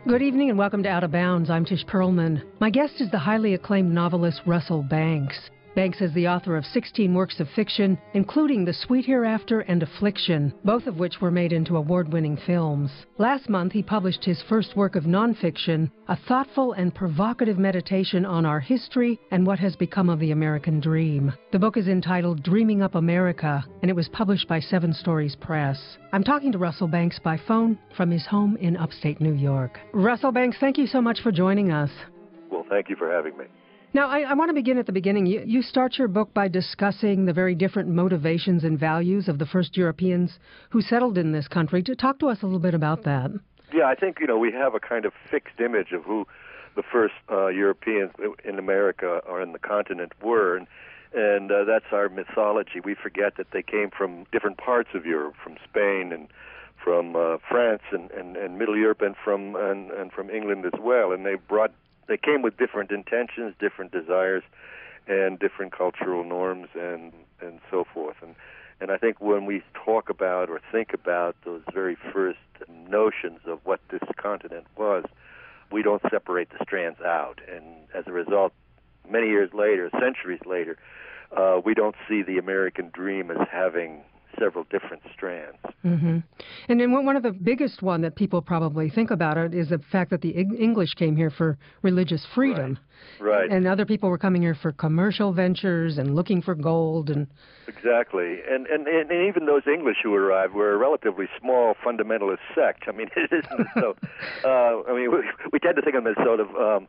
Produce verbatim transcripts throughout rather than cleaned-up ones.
Good evening and welcome to Out of Bounds. I'm Tish Perlman. My guest is the highly acclaimed novelist Russell Banks. Banks is the author of sixteen works of fiction, including The Sweet Hereafter and Affliction, both of which were made into award-winning films. Last month, he published his first work of nonfiction, a thoughtful and provocative meditation on our history and what has become of the American dream. The book is entitled Dreaming Up America, and it was published by Seven Stories Press. I'm talking to Russell Banks by phone from his home in upstate New York. Russell Banks, thank you so much for joining us. Well, thank you for having me. Now, I, I want to begin at the beginning. You, you start your book by discussing the very different motivations and values of the first Europeans who settled in this country. To talk to us a little bit about that. Yeah, I think, you know, we have a kind of fixed image of who the first uh, Europeans in America or in the continent were, and, and uh, that's our mythology. We forget that they came from different parts of Europe, from Spain and from uh, France and, and, and Middle Europe and from and, and from England as well, and they brought They came with different intentions, different desires, and different cultural norms, and and so forth. And and I think when we talk about or think about those very first notions of what this continent was, we don't separate the strands out. And as a result, many years later, centuries later, uh, we don't see the American dream as having several different strands. Mm-hmm. And then one of the biggest one that people probably think about it is the fact that the English came here for religious freedom. Right. right. And other people were coming here for commercial ventures and looking for gold. and Exactly. And, and, and even those English who arrived were a relatively small fundamentalist sect. I mean, it isn't so... Uh, I mean, we, we tend to think of them as sort of... Um,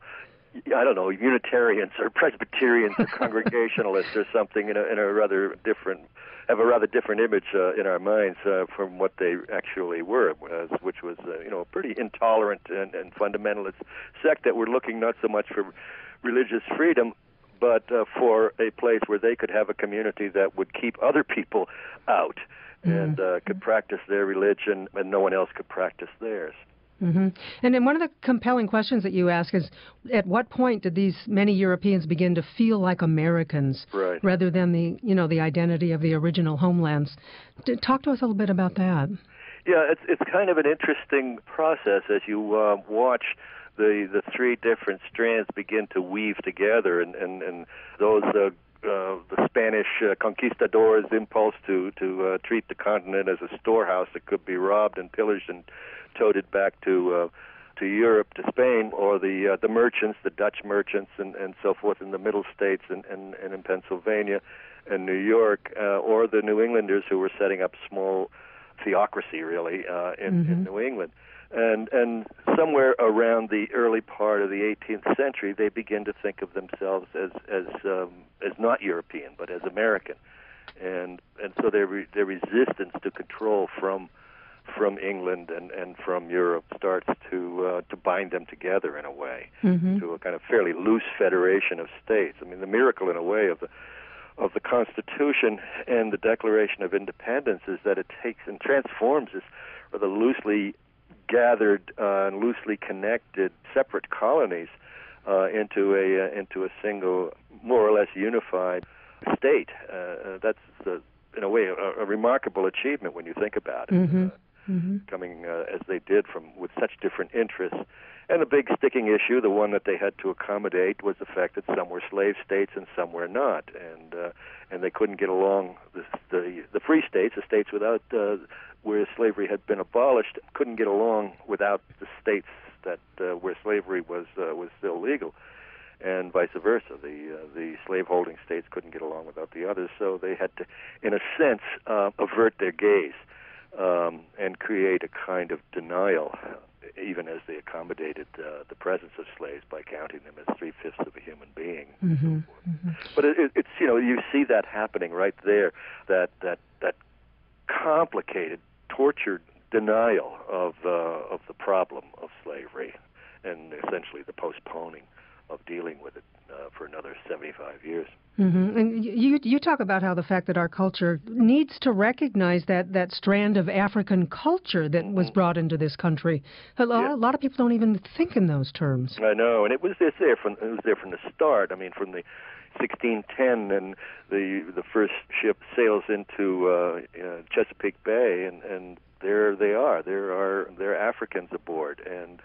I don't know, Unitarians or Presbyterians or Congregationalists or something in a, in a rather different, have a rather different image uh, in our minds uh, from what they actually were, uh, which was, uh, you know, a pretty intolerant and, and fundamentalist sect that were looking not so much for religious freedom, but uh, for a place where they could have a community that would keep other people out mm-hmm. and uh, could practice their religion and no one else could practice theirs. Mm-hmm. And then one of the compelling questions that you ask is, at what point did these many Europeans begin to feel like Americans right. rather than the, you know, the identity of the original homelands? Talk to us a little bit about that. Yeah, it's it's kind of an interesting process as you uh, watch the the three different strands begin to weave together, and and, and those. Uh, Uh, the Spanish uh, conquistadors' impulse to to uh, treat the continent as a storehouse that could be robbed and pillaged and toted back to uh, to Europe, to Spain, or the uh, the merchants, the Dutch merchants, and, and so forth in the Middle States and, and, and in Pennsylvania and New York, uh, or the New Englanders who were setting up small theocracy, really, uh, in, mm-hmm. in New England. And and somewhere around the early part of the eighteenth century, they begin to think of themselves as as um, as not European, but as American, and and so their re, their resistance to control from from England and, and from Europe starts to uh, to bind them together in a way, mm-hmm. to a kind of fairly loose federation of states. I mean, the miracle in a way of the of the Constitution and the Declaration of Independence is that it takes and transforms this rather loosely gathered uh, and loosely connected separate colonies uh, into a uh, into a single, more or less unified state. Uh, that's uh, in a way a, a remarkable achievement when you think about it. Mm-hmm. Uh, mm-hmm. Coming uh, as they did from with such different interests. And the big sticking issue, the one that they had to accommodate, was the fact that some were slave states and some were not, and uh, and they couldn't get along. The the, the free states, the states without uh, where slavery had been abolished, couldn't get along without the states that uh, where slavery was uh, was still legal, and vice versa. The uh, the slaveholding states couldn't get along without the others, so they had to, in a sense, uh, avert their gaze um, and create a kind of denial, even as they accommodated uh, the presence of slaves by counting them as three-fifths of a human being. Mm-hmm. So mm-hmm. But it, it's, you know, you see that happening right there, that that, that complicated, tortured denial of uh, of the problem of slavery, and essentially the postponing of dealing with it uh, for another seventy-five years. Mm-hmm. And you you talk about how the fact that our culture needs to recognize that, that strand of African culture that mm-hmm. was brought into this country. A lot, yeah. a lot of people don't even think in those terms. I know, and it was it's there from it was there from the start. I mean, from the sixteen ten, and the the first ship sails into uh, uh, Chesapeake Bay, and, and there they are. There are there are Africans aboard, and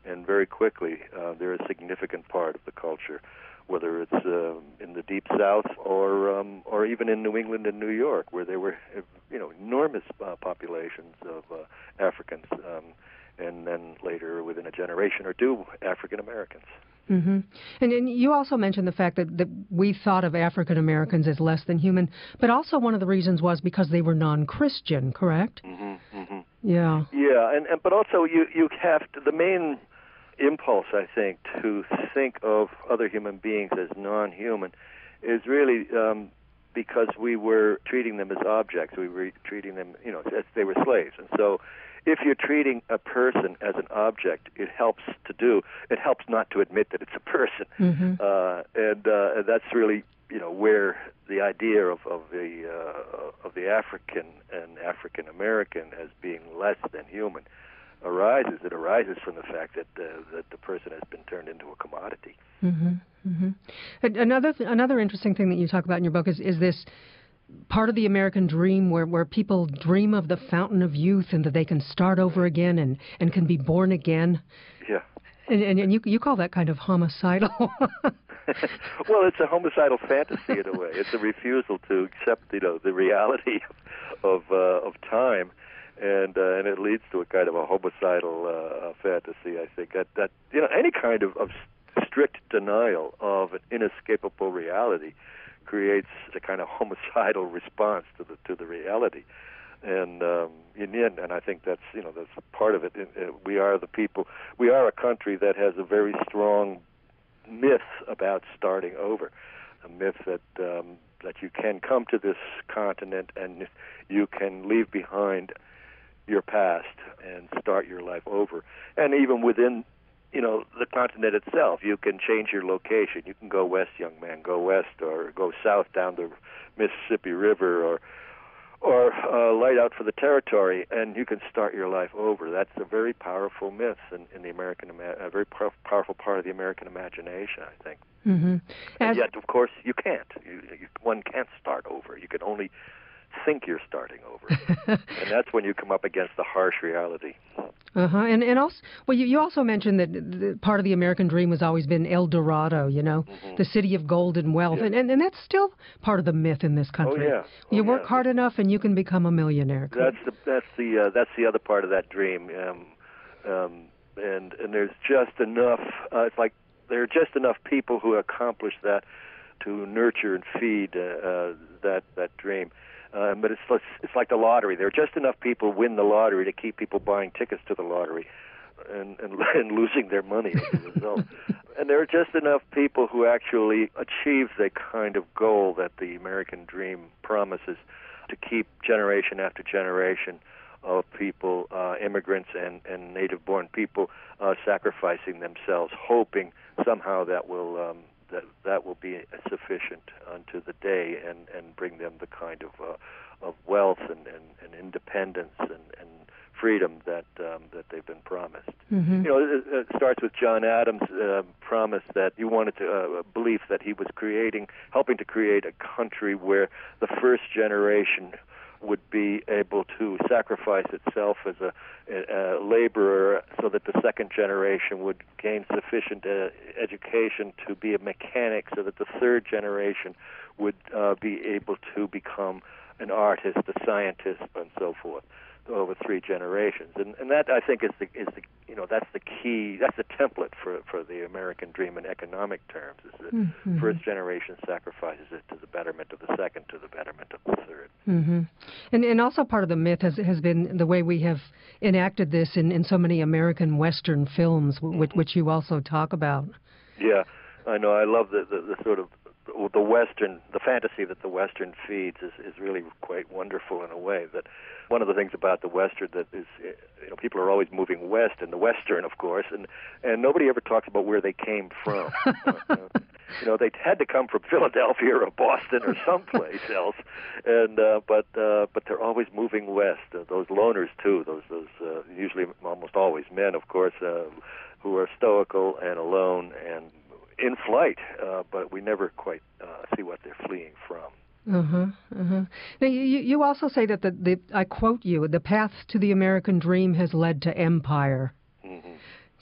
and very quickly uh, they're a significant part of the culture, whether it's uh, in the Deep South or um, or even in New England and New York, where there were you know enormous uh, populations of uh, Africans, um, and then later, within a generation or two, African Americans. Mm-hmm. And, and you also mentioned the fact that, that we thought of African Americans as less than human, but also one of the reasons was because they were non-Christian, correct? Mm-hmm, mm-hmm. Yeah. Yeah, and, and but also you you have to, the main impulse, I think, to think of other human beings as non-human is really um, because we were treating them as objects. We were treating them, you know, as they were slaves, and so. If you're treating a person as an object, it helps to do. It helps not to admit that it's a person, mm-hmm. uh, and uh, that's really, you know, where the idea of, of the uh, of the African and African American as being less than human arises. It arises from the fact that uh, that the person has been turned into a commodity. Mm-hmm. Mm-hmm. Another another interesting thing that you talk about in your book is is this. Part of the American dream where, where people dream of the fountain of youth and that they can start over again and, and can be born again. Yeah. And, and, and you you call that kind of homicidal. Well, it's a homicidal fantasy in a way. It's a refusal to accept, you know, the reality of uh, of time, and uh, and it leads to a kind of a homicidal uh, fantasy. I think that that you know any kind of, of strict denial of an inescapable reality creates a kind of homicidal response to the to the reality, and um, in the end, and I think that's you know that's part of it. We are the people. We are a country that has a very strong myth about starting over, a myth that um, that you can come to this continent and you can leave behind your past and start your life over, and even within. You know, the continent itself, you can change your location. You can go west, young man, go west, or go south down the Mississippi River, or or uh, light out for the territory, and you can start your life over. That's a very powerful myth in, in the American, a very pow- powerful part of the American imagination, I think. Mm-hmm. And yet, of course, you can't. You, you, one can't start over. You can only think you're starting over, and that's when you come up against the harsh reality. Uh-huh. And and also, well, you, you also mentioned that the, part of the American dream has always been El Dorado, you know, mm-hmm. the city of gold and wealth, yeah. and, and and that's still part of the myth in this country. Oh yeah, oh, you work yeah. hard enough and you can become a millionaire. That's the that's the uh, that's the other part of that dream, um, um, and and there's just enough. Uh, it's like there are just enough people who accomplish that to nurture and feed uh, uh, that that dream. Uh, but it's it's like the lottery. There are just enough people win the lottery to keep people buying tickets to the lottery, and and, and losing their money as a result. And there are just enough people who actually achieve the kind of goal that the American dream promises, to keep generation after generation of people, uh, immigrants and, and native-born people, uh, sacrificing themselves, hoping somehow that will um, that that will be sufficient unto the day and, and bring them the kind of uh, of wealth and, and, and independence and, and freedom that um, that they've been promised. Mm-hmm. You know, it, it starts with John Adams' uh, promise that he wanted to uh, belief that he was creating, helping to create a country where the first generation would be able to sacrifice itself as a, a, a laborer so that the second generation would gain sufficient uh, education to be a mechanic, so that the third generation would uh, be able to become an artist, a scientist, and so forth, over three generations. And, and that, I think, is the, is the you know, that's the key, that's the template for, for the American dream in economic terms, is that mm-hmm. first generation sacrifices it to the betterment of the second, to the betterment of the third. Mm-hmm. And and also part of the myth has has been the way we have enacted this in, in so many American Western films, which, mm-hmm. which you also talk about. Yeah, I know. I love the, the, the sort of the Western, the fantasy that the Western feeds is, is really quite wonderful in a way. That one of the things about the Western that is, you know, people are always moving west in the Western, of course, and and nobody ever talks about where they came from. uh, you know, they had to come from Philadelphia or Boston or someplace else, and uh, but uh, but they're always moving west. Uh, those loners too. Those those uh, usually almost always men, of course, uh, who are stoical and alone and in flight, uh, but we never quite uh, see what they're fleeing from. Uh-huh, uh-huh. Now, you, you also say that, the, the I quote you, the path to the American dream has led to empire. Mm-hmm.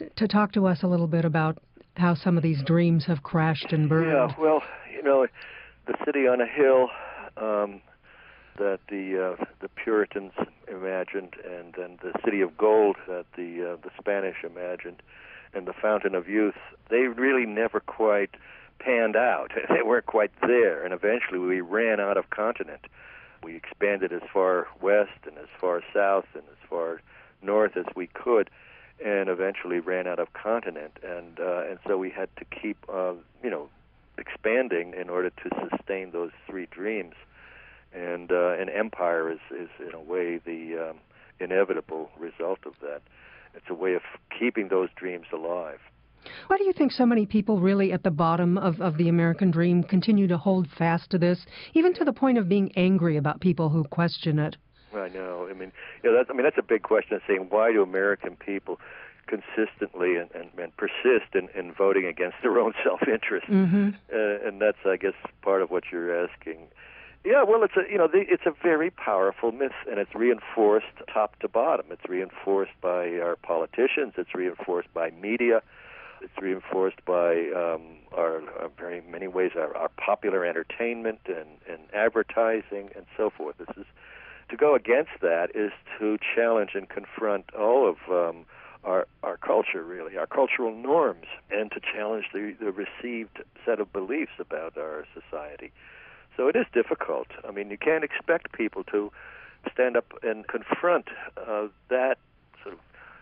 to talk to us a little bit about how some of these dreams have crashed and burned. Yeah, well, you know, the city on a hill um, that the uh, the Puritans imagined, and then the city of gold that the uh, the Spanish imagined, and the fountain of youth, they really never quite panned out. They weren't quite there, and eventually we ran out of continent. We expanded as far west and as far south and as far north as we could, and eventually ran out of continent, and uh, and so we had to keep, uh, you know, expanding in order to sustain those three dreams. And uh, an empire is, is, in a way, the um, inevitable result of that. It's a way of keeping those dreams alive. Why do you think so many people really at the bottom of, of the American dream continue to hold fast to this, even to the point of being angry about people who question it? I know. I mean, you know, that's, I mean, that's a big question, saying why do American people consistently and, and, and persist in, in voting against their own self-interest? Mm-hmm. Uh, and that's, I guess, part of what you're asking. Yeah, well, it's a you know the, it's a very powerful myth, and it's reinforced top to bottom. It's reinforced by our politicians. It's reinforced by media. It's reinforced by um, our, our very many ways our, our popular entertainment and, and advertising and so forth. This is to go against that is to challenge and confront all of um, our our culture, really, our cultural norms, and to challenge the, the received set of beliefs about our society. So it is difficult. I mean, you can't expect people to stand up and confront uh, that sort of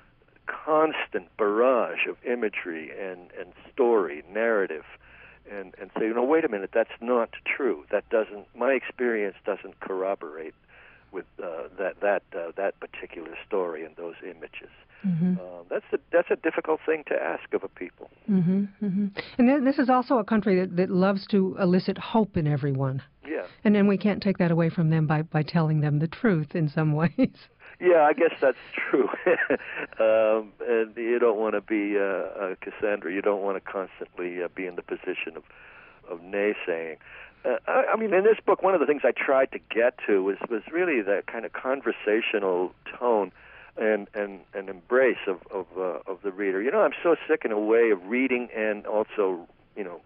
constant barrage of imagery and, and story, narrative, and, and say, you know, wait a minute, that's not true. That doesn't, my experience doesn't corroborate with uh, that that uh, that particular story and those images. Mm-hmm. Uh, that's a that's a difficult thing to ask of a people. Mm-hmm, mm-hmm. And th- this is also a country that, that loves to elicit hope in everyone. Yeah. And then we can't take that away from them by, by telling them the truth in some ways. Yeah, I guess that's true. um, and you don't want to be uh, a Cassandra. You don't want to constantly uh, be in the position of of naysaying. Uh, I, I mean, in this book, one of the things I tried to get to was, was really that kind of conversational tone and and, and embrace of of, uh, of the reader. You know, I'm so sick in a way of reading and also, you know,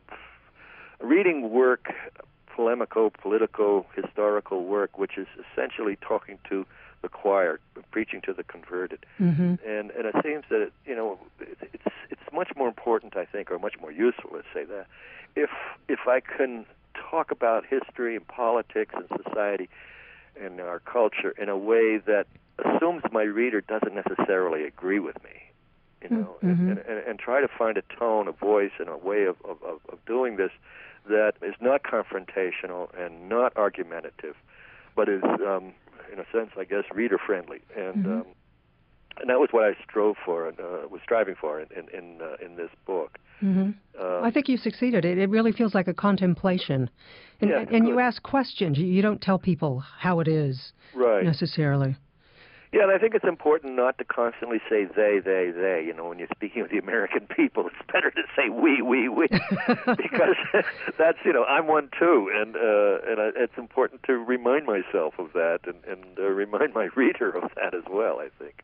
reading work, polemical, political, historical work, which is essentially talking to the choir, preaching to the converted. Mm-hmm. And and it seems that, you know, it, it's it's much more important, I think, or much more useful, let's say that, if if I can talk about history and politics and society and our culture in a way that assumes my reader doesn't necessarily agree with me, you know, mm-hmm. and, and, and try to find a tone, a voice, and a way of, of, of doing this that is not confrontational and not argumentative, but is, um, in a sense, I guess, reader-friendly. And mm-hmm. um, and that was what I strove for and uh, was striving for in in in, uh, in this book. Mm-hmm. Um, I think you succeeded. It, it really feels like a contemplation, and, yeah, and, and you ask questions. You, you don't tell people how it is right. necessarily. Yeah, and I think it's important not to constantly say they, they, they. You know, when you're speaking with the American people, it's better to say we, we, we, because that's, you know, I'm one too, and uh, and I, it's important to remind myself of that and, and uh, remind my reader of that as well, I think.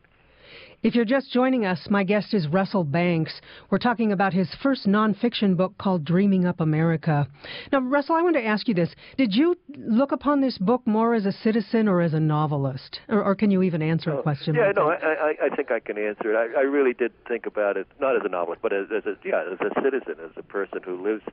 If you're just joining us, my guest is Russell Banks. We're talking about his first nonfiction book called Dreaming Up America. Now, Russell, I want to ask you this. Did you look upon this book more as a citizen or as a novelist? Or, or can you even answer oh, a question yeah, like no, that? I, I, I think I can answer it. I, I really did think about it, not as a novelist, but as, as a, yeah, as a citizen, as a person who lives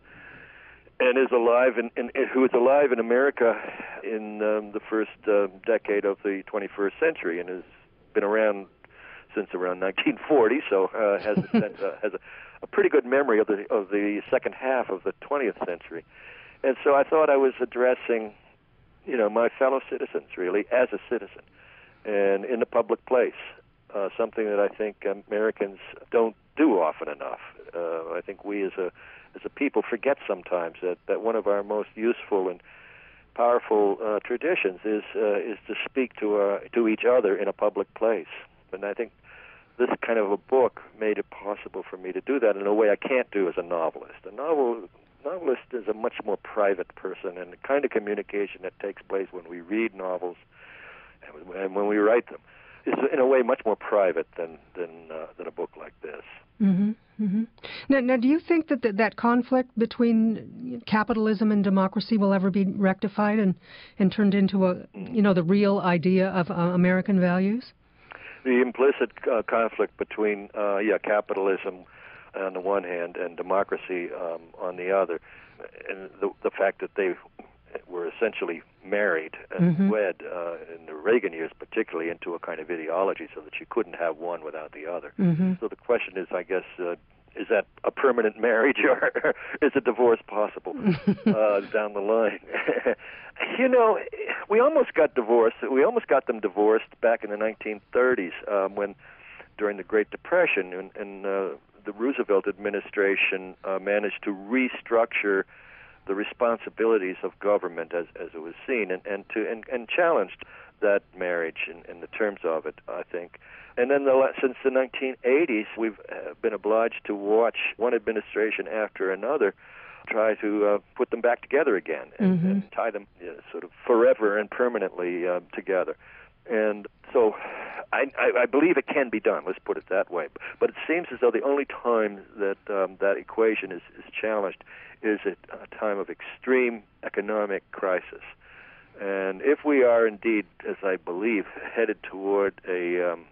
and is alive, in, in, who is alive in America in um, the first uh, decade of the twenty-first century and has been around since around nineteen forty, so uh, has uh, has a, a pretty good memory of the of the second half of the twentieth century, and so I thought I was addressing, you know, my fellow citizens really as a citizen, and in the public place, uh, something that I think Americans don't do often enough. Uh, I think we as a as a people forget sometimes that, that one of our most useful and powerful uh, traditions is uh, is to speak to uh, to each other in a public place. And I think this kind of a book made it possible for me to do that in a way I can't do as a novelist. A novel, novelist is a much more private person, and the kind of communication that takes place when we read novels and when we write them is in a way much more private than than uh, than a book like this. Mm-hmm. Mm-hmm. Now, now, do you think that th- that conflict between capitalism and democracy will ever be rectified and, and turned into a, you know, the real idea of uh, American values? The implicit uh, conflict between, uh, yeah, capitalism on the one hand and democracy um, on the other, and the, the fact that they were essentially married and mm-hmm. wed uh, in the Reagan years, particularly into a kind of ideology, so that you couldn't have one without the other. Mm-hmm. So the question is, I guess, uh, is that a permanent marriage, or is a divorce possible uh, down the line? You know, we almost got divorced. We almost got them divorced back in the nineteen thirties um, when, during the Great Depression, and, and uh, the Roosevelt administration uh, managed to restructure the responsibilities of government as, as it was seen, and, and to and, and challenged that marriage and, and the terms of it, I think. And then the, since the nineteen eighties, we've uh, been obliged to watch one administration after another try to uh, put them back together again and, mm-hmm. and tie them uh, sort of forever and permanently uh, together. And so I, I, I believe it can be done, let's put it that way. But it seems as though the only time that um, that equation is, is challenged is at a time of extreme economic crisis. And if we are indeed, as I believe, headed toward a, um,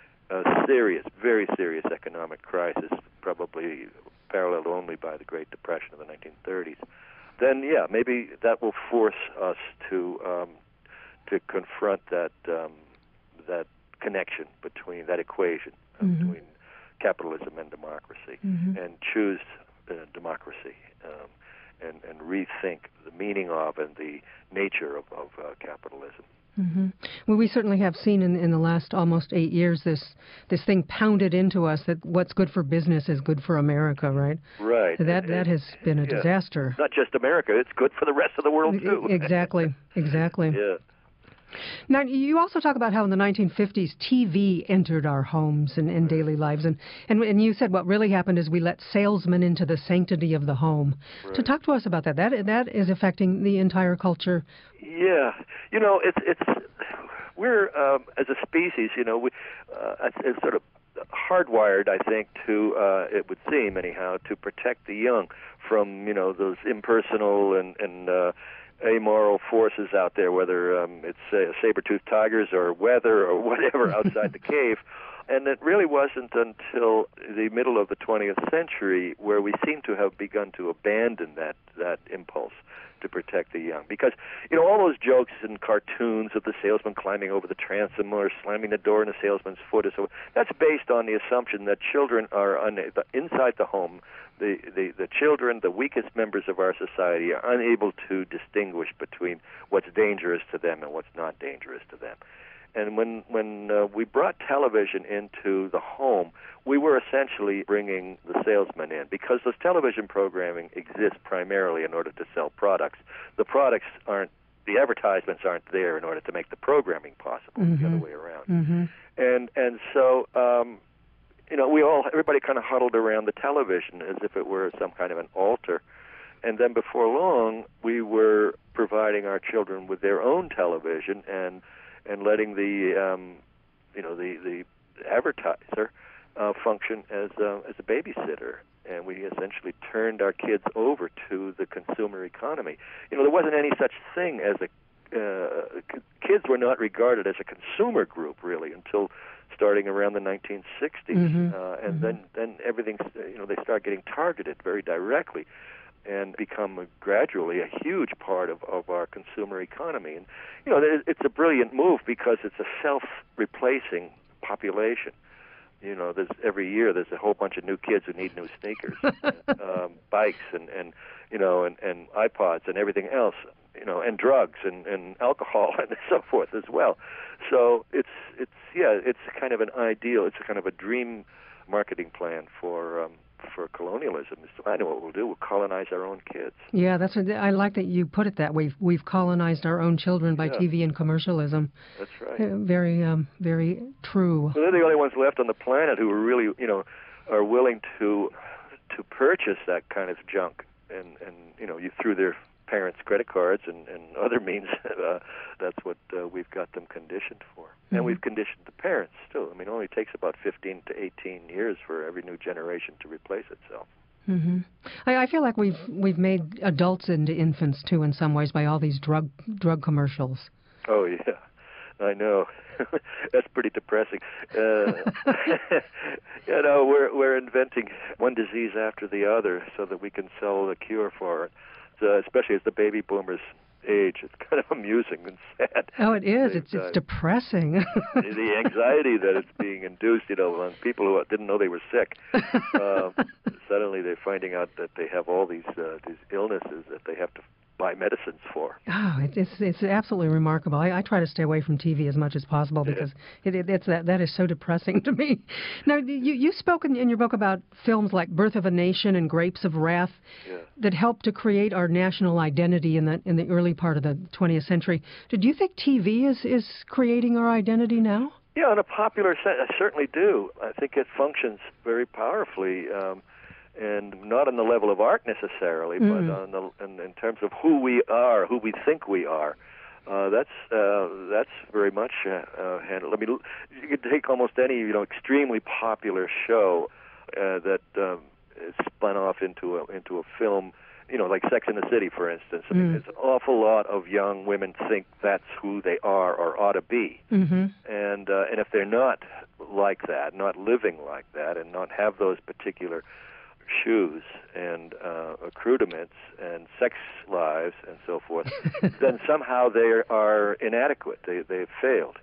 a serious, very serious economic crisis, probably paralleled only by the Great Depression of the nineteen thirties, then, yeah, maybe that will force us to um, to confront that um, that connection between, that equation uh, mm-hmm. between capitalism and democracy, mm-hmm. and choose uh, democracy um, and, and rethink the meaning of and the nature of, of uh, capitalism. Mm-hmm. Well, we certainly have seen in, in the last almost eight years this this thing pounded into us that what's good for business is good for America, right? Right. So that and, that has been a yeah, disaster. Not just America; it's good for the rest of the world too. Exactly. Exactly. Yeah. Now, you also talk about how in the nineteen fifties T V entered our homes and, and daily lives, and, and and you said what really happened is we let salesmen into the sanctity of the home. Right. So talk to us about that. That that is affecting the entire culture. Yeah, you know, it's it's we're um, as a species, you know, we uh, it's sort of hardwired, I think, to uh, it would seem anyhow, to protect the young from, you know, those impersonal and and uh, amoral forces out there, whether um, it's uh, saber-toothed tigers or weather or whatever outside the cave. And it really wasn't until the middle of the twentieth century where we seem to have begun to abandon that, that impulse to protect the young. Because, you know, all those jokes and cartoons of the salesman climbing over the transom or slamming the door in the salesman's foot, or so, that's based on the assumption that children are unable, inside the home, the, the, the children, the weakest members of our society, are unable to distinguish between what's dangerous to them and what's not dangerous to them. And when when uh, we brought television into the home, we were essentially bringing the salesman in, because this television programming exists primarily in order to sell products. The products aren't, the advertisements aren't there in order to make the programming possible, mm-hmm. the other way around. Mm-hmm. And and so, um, you know, we all, everybody kind of huddled around the television as if it were some kind of an altar. And then before long, we were providing our children with their own television and and letting the um, you know the the advertiser uh, function as uh, as a babysitter, and we essentially turned our kids over to the consumer economy. You know, there wasn't any such thing as a uh, kids were not regarded as a consumer group really until starting around the nineteen sixties, mm-hmm. uh, and mm-hmm. then then everything, you know, they start getting targeted very directly and become a, gradually a huge part of, of our consumer economy. And, you know, it's a brilliant move because it's a self-replacing population. You know, there's every year there's a whole bunch of new kids who need new sneakers, and, um, bikes, and, and you know, and, and iPods and everything else, you know, and drugs and, and alcohol and so forth as well. So it's, it's yeah, it's kind of an ideal, it's a kind of a dream marketing plan for um, for colonialism. So I know what we'll do. We'll colonize our own kids. Yeah, that's what, I like that you put it that way. We've colonized our own children by yeah. T V and commercialism. That's right. Uh, very, um, very true. So they're the only ones left on the planet who are really, you know, are willing to to purchase that kind of junk, and and you know, you through their parents' credit cards and, and other means. Uh, that's what uh, we've got them conditioned for. Mm-hmm. And we've conditioned the parents, too. I mean, it only takes about fifteen to eighteen years for every new generation to replace itself. Mm-hmm. I, I feel like we've we've made adults into infants, too, in some ways, by all these drug drug commercials. Oh, yeah. I know. That's pretty depressing. Uh, you know, we're we're inventing one disease after the other so that we can sell the cure for it. So, especially as the baby boomers age, it's kind of amusing and sad. Oh, it is. They've, it's it's uh, depressing. The anxiety that it's being induced, you know, among people who didn't know they were sick. Uh, suddenly, they're finding out that they have all these uh, these illnesses that they have to buy medicines for. Oh, it, it's it's absolutely remarkable. I, I try to stay away from T V as much as possible because yeah. it, it, it's that that is so depressing to me. Now, you you spoke in, in your book about films like Birth of a Nation and Grapes of Wrath yeah. that helped to create our national identity in the in the early part of the twentieth century. Did you think T V is is creating our identity now? Yeah, in a popular sense, I certainly do. I think it functions very powerfully. Um, And not on the level of art necessarily, mm. but on the, in, in terms of who we are, who we think we are. Uh, that's uh, that's very much uh, uh, handled. I mean, you could take almost any you know extremely popular show uh, that um, is spun off into a into a film. You know, like Sex and the City, for instance. I mean, mm. there's an awful lot of young women think that's who they are or ought to be, mm-hmm. and uh, and if they're not like that, not living like that, and not have those particular shoes and uh, accoutrements and sex lives and so forth, then somehow they are inadequate. They they've failed,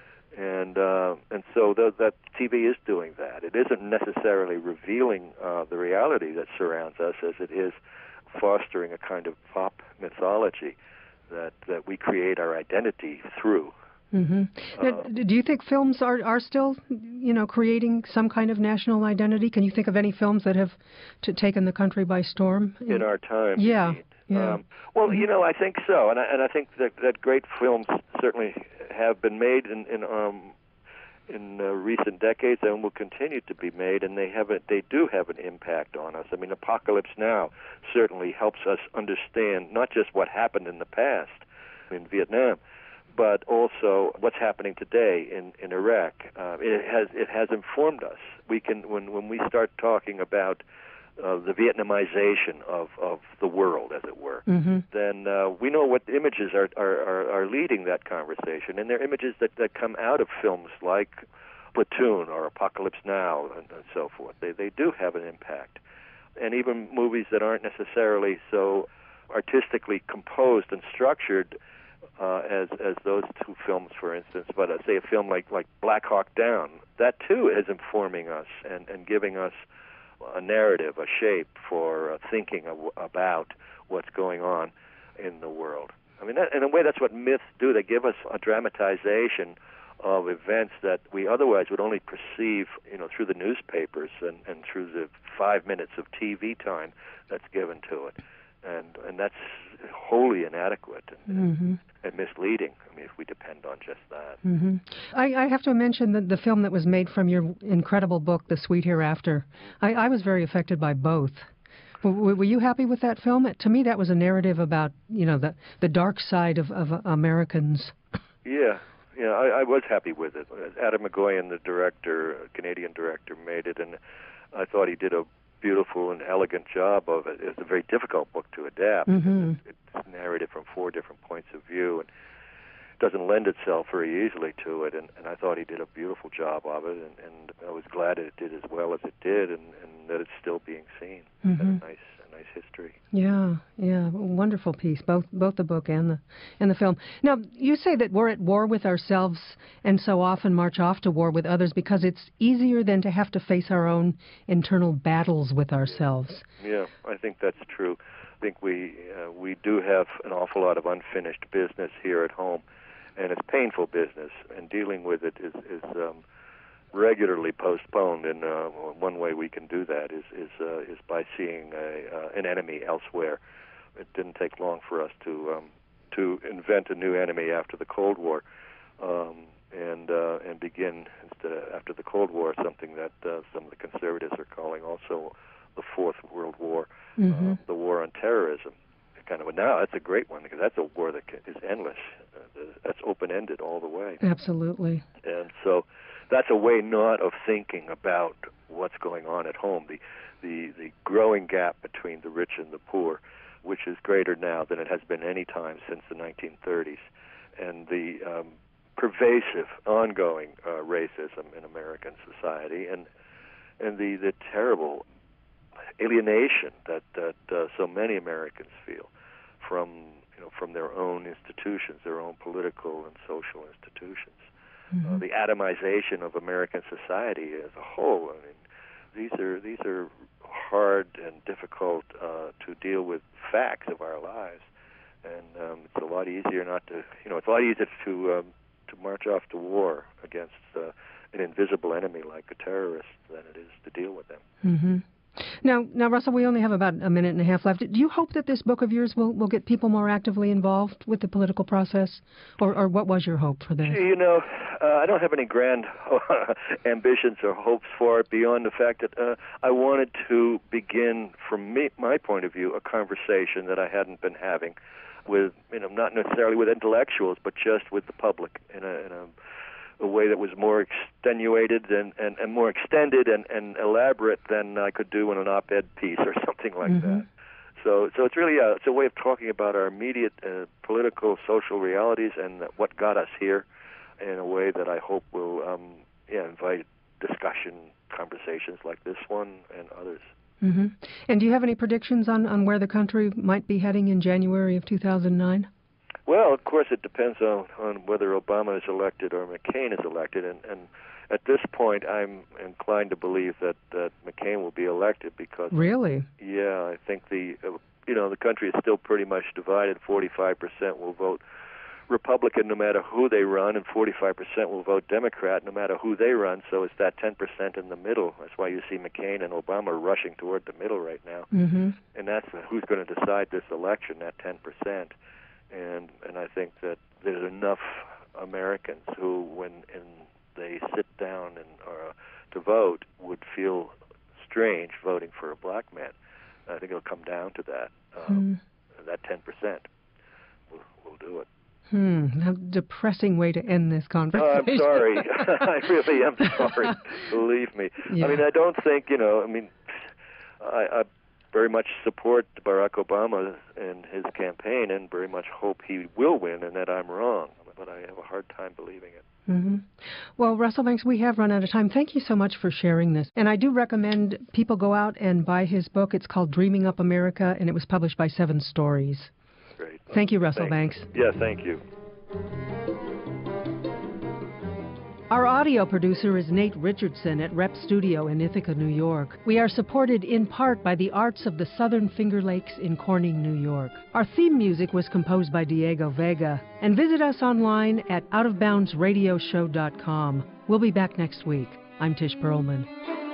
and uh, and so th- that T V is doing that. It isn't necessarily revealing uh, the reality that surrounds us, as it is fostering a kind of pop mythology that that we create our identity through. Mm-hmm. Uh, Do you think films are, are still, you know, creating some kind of national identity? Can you think of any films that have t- taken the country by storm? In our time, yeah. Indeed. yeah. Um, well, mm-hmm. you know, I think so. And I, and I think that, that great films certainly have been made in, in, um, in uh, recent decades and will continue to be made, and they have a, they do have an impact on us. I mean, Apocalypse Now certainly helps us understand not just what happened in the past in Vietnam, but also what's happening today in, in Iraq. Uh, it has it has informed us. We can when when we start talking about uh, the Vietnamization of, of the world, as it were, mm-hmm. then uh, we know what images are, are, are, are leading that conversation, and they're images that, that come out of films like Platoon or Apocalypse Now and, and so forth. They they do have an impact, and even movies that aren't necessarily so artistically composed and structured. Uh, as as those two films, for instance, but uh, say a film like, like Black Hawk Down, that too is informing us and, and giving us a narrative, a shape for uh, thinking of, about what's going on in the world. I mean, that, in a way, that's what myths do. They give us a dramatization of events that we otherwise would only perceive, you know, through the newspapers and, and through the five minutes of T V time that's given to it. And and that's wholly inadequate and, mm-hmm. and misleading. I mean, if we depend on just that. Mm-hmm. I, I have to mention the, the film that was made from your incredible book, The Sweet Hereafter. I, I was very affected by both. W- were you happy with that film? To me, that was a narrative about, you know, the, the dark side of, of Americans. Yeah, yeah, I, I was happy with it. Adam McGoyan, the director, Canadian director, made it, and I thought he did a beautiful and elegant job of it. It's a very difficult book to adapt. Mm-hmm. It's narrated from four different points of view and doesn't lend itself very easily to it. And, and I thought he did a beautiful job of it, and, and I was glad that it did as well as it did, and, and that it's still being seen. Mm-hmm. It's a nice, a nice history. Yeah, yeah, wonderful piece, both both the book and the and the film. Now, you say that we're at war with ourselves and so often march off to war with others because it's easier than to have to face our own internal battles with ourselves. Yeah, I think that's true. I think we uh, we do have an awful lot of unfinished business here at home, and it's painful business, and dealing with it is, is um, regularly postponed. And uh, one way we can do that is is uh, is by seeing a, uh, an enemy elsewhere. It didn't take long for us to um, to invent a new enemy after the Cold War, um, and uh, and begin instead of, after the Cold War something that uh, some of the conservatives are calling also the Fourth World War, mm-hmm. uh, the war on terrorism. kind of a, now that's a great one because that's a war that is endless. Uh, that's open-ended all the way. Absolutely. And so that's a way not of thinking about what's going on at home. The, the, the growing gap between the rich and the poor, which is greater now than it has been any time since the nineteen thirties, and the um, pervasive, ongoing uh, racism in American society, and and the, the terrible alienation that that uh, so many Americans feel from you know from their own institutions, their own political and social institutions. Mm-hmm. Uh, the atomization of American society as a whole. I mean, these are these are hard and difficult uh, to deal with facts of our lives, and um, it's a lot easier not to you know it's a lot easier to um, to march off to war against uh, an invisible enemy like a terrorist than it is to deal with them. Mm-hmm. Now, now, Russell, we only have about a minute and a half left. Do you hope that this book of yours will, will get people more actively involved with the political process, or, or what was your hope for this? You know, uh, I don't have any grand ambitions or hopes for it beyond the fact that uh, I wanted to begin, from me, my point of view, a conversation that I hadn't been having with, you know, not necessarily with intellectuals, but just with the public in a, in a a way that was more extenuated and, and, and more extended and, and elaborate than I could do in an op-ed piece or something like mm-hmm. that. So so it's really a, it's a way of talking about our immediate uh, political, social realities and what got us here in a way that I hope will um, yeah, invite discussion, conversations like this one and others. Mm-hmm. And do you have any predictions on, on where the country might be heading in January of two thousand nine? Well, of course, it depends on, on whether Obama is elected or McCain is elected. And, and at this point, I'm inclined to believe that, that McCain will be elected because... Really? Yeah, I think the, uh, you know, the country is still pretty much divided. forty-five percent will vote Republican no matter who they run, and forty-five percent will vote Democrat no matter who they run. So it's that ten percent in the middle. That's why you see McCain and Obama rushing toward the middle right now. Mm-hmm. And that's who's going to decide this election, that ten percent. And and I think that there's enough Americans who, when in, they sit down and uh, to vote, would feel strange voting for a black man. I think it'll come down to that. Um, hmm. That ten percent will will do it. Hmm. How depressing way to end this conversation. Oh, I'm sorry. I really am sorry. Believe me. Yeah. I mean, I don't think you know. I mean, I. I very much support Barack Obama and his campaign and very much hope he will win and that I'm wrong. But I have a hard time believing it. Mm-hmm. Well, Russell Banks, we have run out of time. Thank you so much for sharing this. And I do recommend people go out and buy his book. It's called Dreaming Up America, and it was published by Seven Stories. Great. Thank you, Russell Thank Banks. You. Yeah, thank you. Our audio producer is Nate Richardson at Rep Studio in Ithaca, New York. We are supported in part by the arts of the Southern Finger Lakes in Corning, New York. Our theme music was composed by Diego Vega. And visit us online at out of bounds radio show dot com. We'll be back next week. I'm Tish Perlman.